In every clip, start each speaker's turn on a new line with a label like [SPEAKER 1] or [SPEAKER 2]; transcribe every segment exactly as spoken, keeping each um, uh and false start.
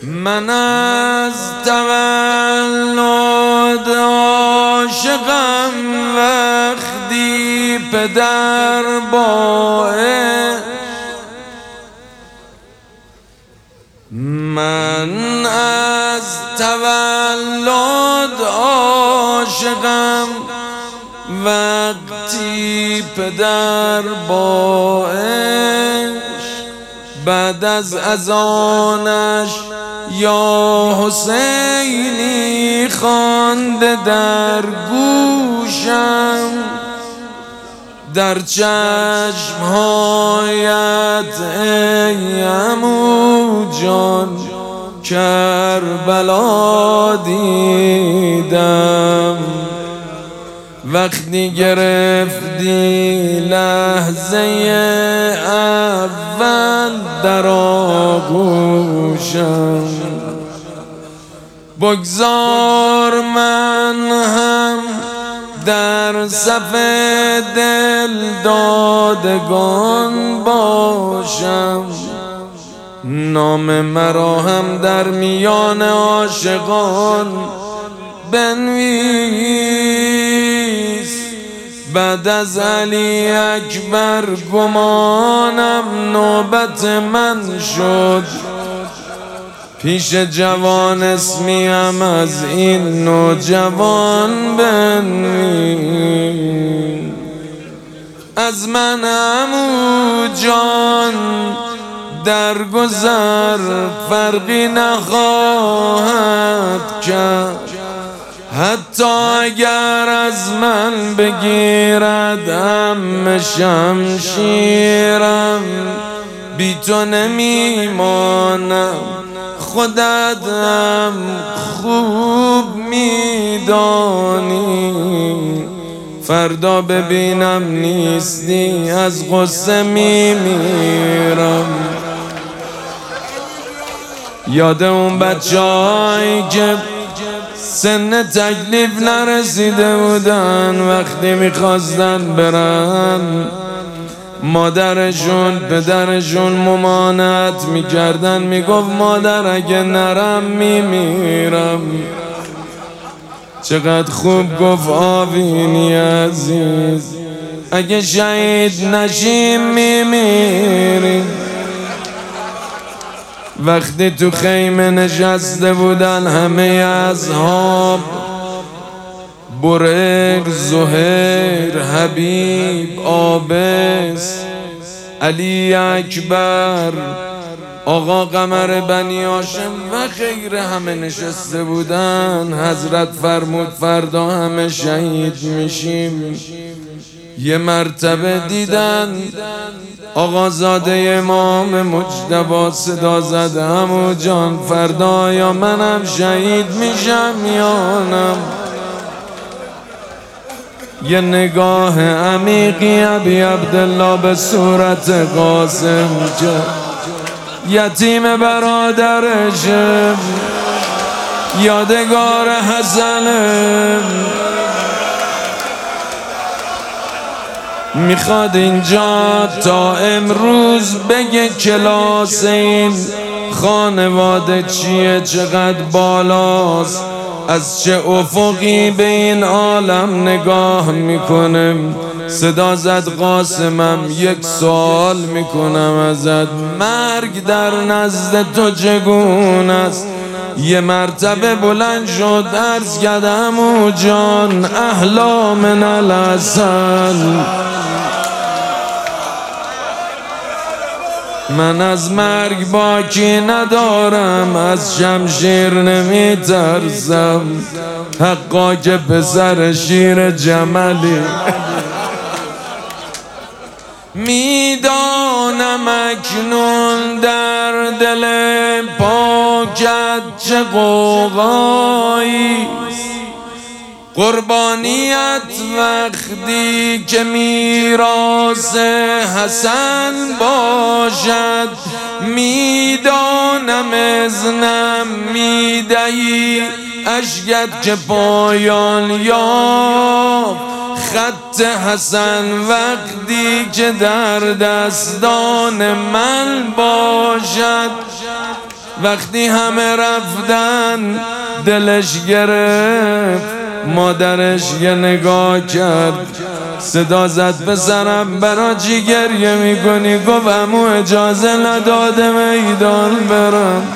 [SPEAKER 1] من از تولد عاشقم وقتی پدر با من از تولد عاشقم وقتی پدر با بعد از اذانش یا حسینی خوانده در گوشم، در چشمهایت ای عمو جان کربلا دیدم. وقتی گرفتی لحظه اول در آغوشم، بگذار من هم در صف دل دادگان باشم، نام مرا هم در میان عاشقان بنویس. بعد از علی اکبر گمانم نوبت من شد، پیش جوان اسمیم از این نوجوان بنویس. از من عمو جان در گذر فرقی نخواهد کرد، حتی اگر از من بگیرد هم شمشیرم، بی تو نمیمانم خودت هم خوب میدانی. فردا ببینم نیستی از غصه میمیرم. یاد اون بچه‌هایی که سن تکلیف نرسیده بودن، وقتی میخواستن برن مادرشون پدرشون ممانعت میکردن، میگفت مادر اگه نرم میمیرم. چقدر خوب گفت آوینی عزیز، اگه شهید نشیم میمیریم. وقتی تو خیمه نشسته بودن همه اصحاب، برق، زهیر، حبیب، عابس، علی اکبر، آقا قمر بنی هاشم و غیره همه نشسته بودن، حضرت فرمود فردا همه شهید میشیم. یه مرتبه دیدن آقازاده امام مجتبی صدا زد عمو جان فردا یا منم شهید میشم یا نم. یه نگاه عمیقی ابی عبدالله به صورت قاسم کرد، یتیم برادرشم، یادگار حسنم، میخواد اینجا تا امروز بگه کلاس این خانواده چیه، چقدر بالاست، از چه افقی به این عالم نگاه میکنم. صدا زد قاسمم یک سوال میکنم ازت، مرگ در نزد تو چگونه است؟ یه مرتبه بلند شد عرض کرد عمو جان احلا من العسل، من از مرگ باکی ندارم، از شمشیر نمی ترسم، حقا که پسر شیر جملی. میدانم اکنون در دل پاکت چه غوغایی، قربانیت وقتی که میراث حسن باشد، میدانم ازنم میدهی اشکت که پایان یافت، خط حسن وقتی که در دستان من باشد. وقتی همه رفتن دلش گرفت، مادرش یه نگاه کرد، صدا زد پسرم برا چی گریه میکنی؟ گفت عمو اجازه نداده میدان برم.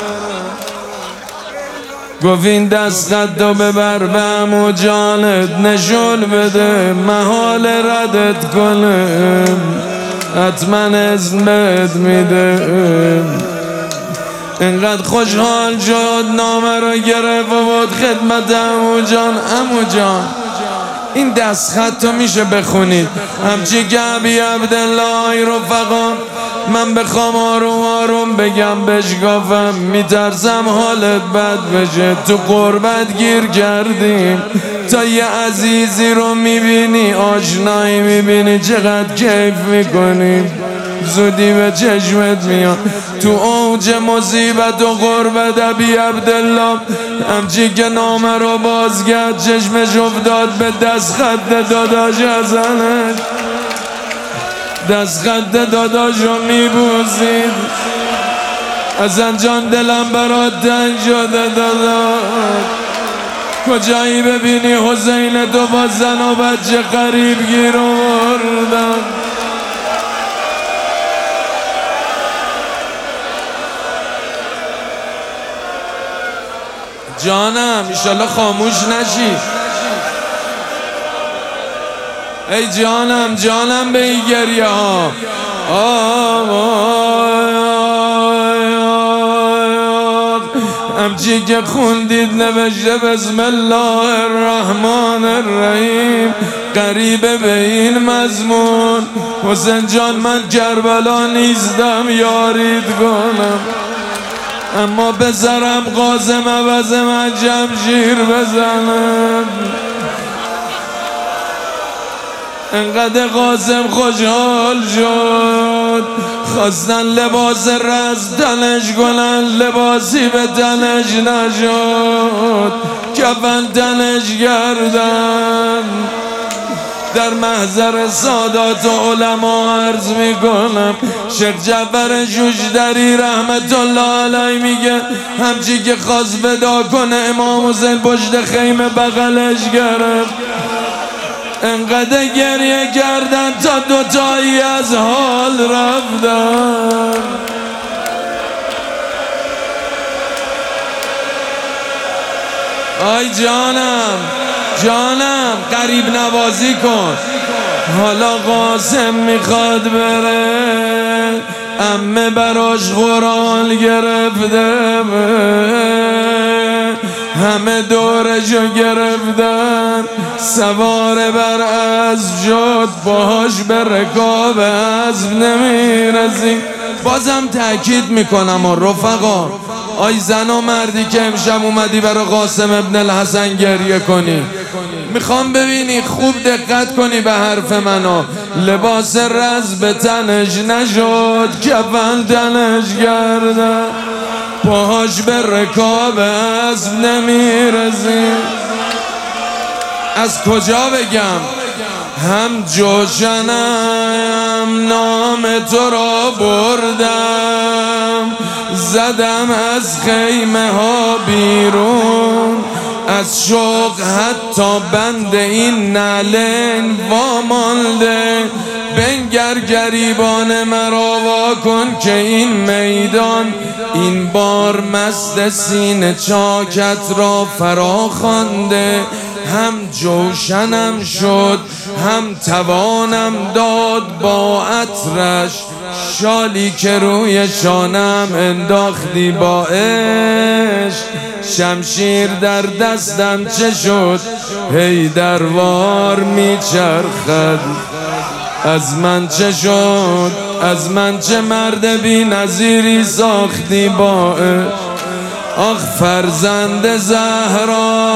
[SPEAKER 1] گفت این دست خطو ببر به عمو جانت نشون بده، محال ردت کنه، حتما اذن بهت میده. اینقدر خوشحال شد نامه رو گرفت و بود خدمت عمو جان. عمو جان این دست خطو میشه بخونید؟ همچی که ابی عبدالله رفقا من بخوام آروم آروم بگم بهش گفتم میترسم حالت بد بشه، تو قربت گیر کردیم، تا یه عزیزی رو میبینی آشنایی میبینی چقدر کیف میکنیم، زودی به چشمت میاد. تو اوج مصیبت و غربت ابی عبدالله همچی که نامه رو باز کرد چشمش افتاد به دست خط داداش حسنش، دست خط داداش رو میبوسید. حسن جان دلم برات تنگ شده داداش، کجایی ببینی حسین تو با زن و بچه قریب گیر آوردن. جانم ایشالله خاموش نشی. ای جانم جانم به این گریه ها. همچی که خوندید نوشته بسم الله الرحمن الرحیم، قریبه به این مضمون. حسین جان من کربلا نیستم یارید کنم، اما بذارم قاسم عوض من جمشیر بزنم. انقدر قاسم خوشحال شد خواستن لباس رز تنش کنن، لباسی به تنش نشد، کفن تنش کردن. در محضر سادات و علما عرض میکنم شیخ جعفر شوشتری رحمت الله علیه میگه همچی که خواست ودا کنه امام حسین پشت خیمه بغلش گرفت، انقدر گریه کردن تا دوتایی از حال رفتن. آی جانم جانم قریب نوازی کن. حالا قاسم میخواد بره، عمه براش قرآن گرفته، همه دورشو گرفتن، سوار بر اسب شد، باهاش به رکاب اسب نمیرسیم. بازم تأکید میکنم و رفقا، آی زن و مردی که امشب اومدی برای قاسم ابن الحسن گریه کنی، میخوام ببینی خوب دقت کنی به حرف منو. لباس رز به تنش نشد، کفن تنش گردن، پاهاش به رکاب اسب نمیرسی. از کجا بگم؟ هم جوشنم نام تو را بردم، زدم از خیمه ها بیرون، از شوق حتی بند این نعلین وامانده. بنگر گریبان مرا وا کن که این میدان این بار مست سینه چاکت را فرا خوانده. هم جوشنم شد هم توانم داد با عطرش، شالی که روی شانم انداختی با عشق. شمشیر در دستم چه شد هی دروار میچرخد، از من چه شد از من چه مرد بی نظیری ساختی با عشق. آخ فرزند زهرا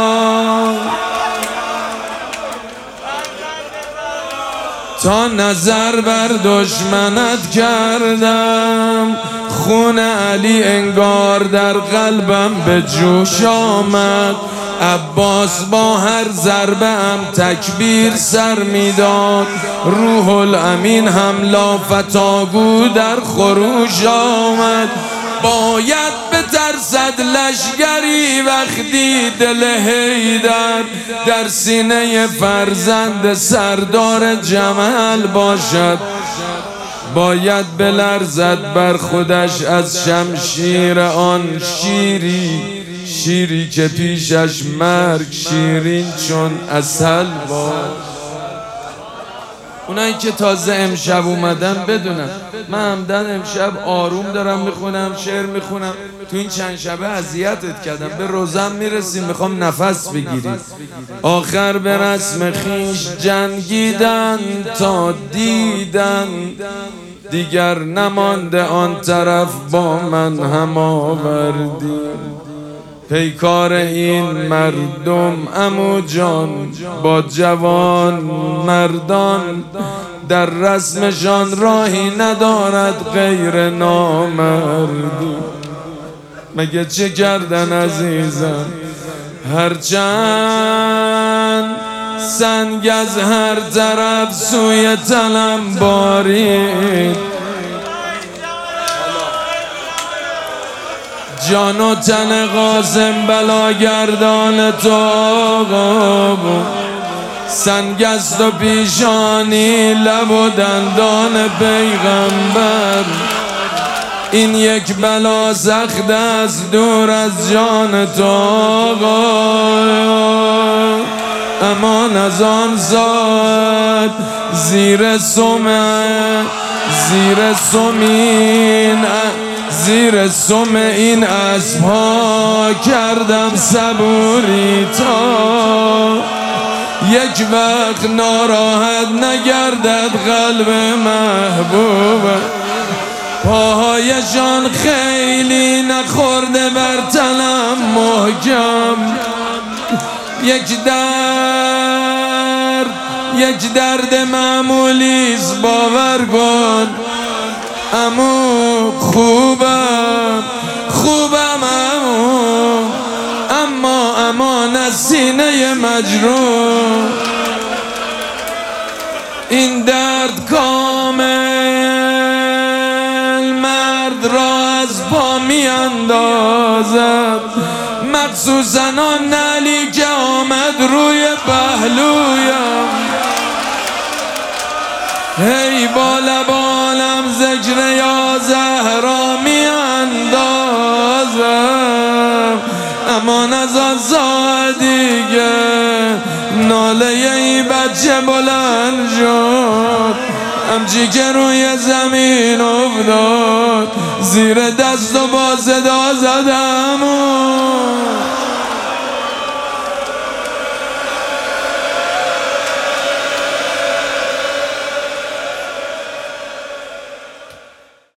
[SPEAKER 1] تا نظر بر دشمنت کردم، خون علی انگار در قلبم به جوش آمد. عباس با هر ضربه هم تکبیر سر میداد، روح الامین هم لافتاگو در خروش آمد. باید بترسد لشگری وقتی دل حیدر در سینه فرزند سردار جمل باشد. باید بلرزد بر خودش از شمشیر آن شیری، شیری که پیشش مرگ شیرین چون عسل باشد. اونایی که تازه امشب اومدن بدونن من همدن امشب آروم دارم میخونم، شعر میخونم. تو این چند شبه اذیتت کردم، به روزم میرسیم میخوام نفس بگیری. آخر به رسم خیش جنگیدن تا دیدن، دیگر نمانده آن طرف با من هم آوردی. پیکار این مردم عمو جان با جوان مردان، در رسمشان راهی ندارد غیر نامردی. مگه چه کردن عزیزم؟ هرچند سنگ از هر طرف سوی تنم بارید، جان و تن قاسم بلاگردان تو بود. سنگ است و پیشانی لب و دندان پیغمبر. این یک بلا سخت است دور از جان تو، امان از آن ساعت زیر سمه زیر سمین زیر سم این اسبها کردم صبوری تا یک وقت ناراحت نگردد قلب محبوب. پاهایشان خیلی نخورده بر تنم محکم. یک درد یک درد معمولیست باور کن عمو، خوبم خوبم عمو، اما امان از سینه مجروح. این درد کامل مرد را از پا می اندازد، مخصوصا آن نعلی که آمد روی پهلویم. هی با لبانم ذکر یا زهرا می اندازم، امان از آن ساعت دیگه ناله ای بچه بلند شد. همچی که روی زمین افتاد زیر دست و با صدا زدم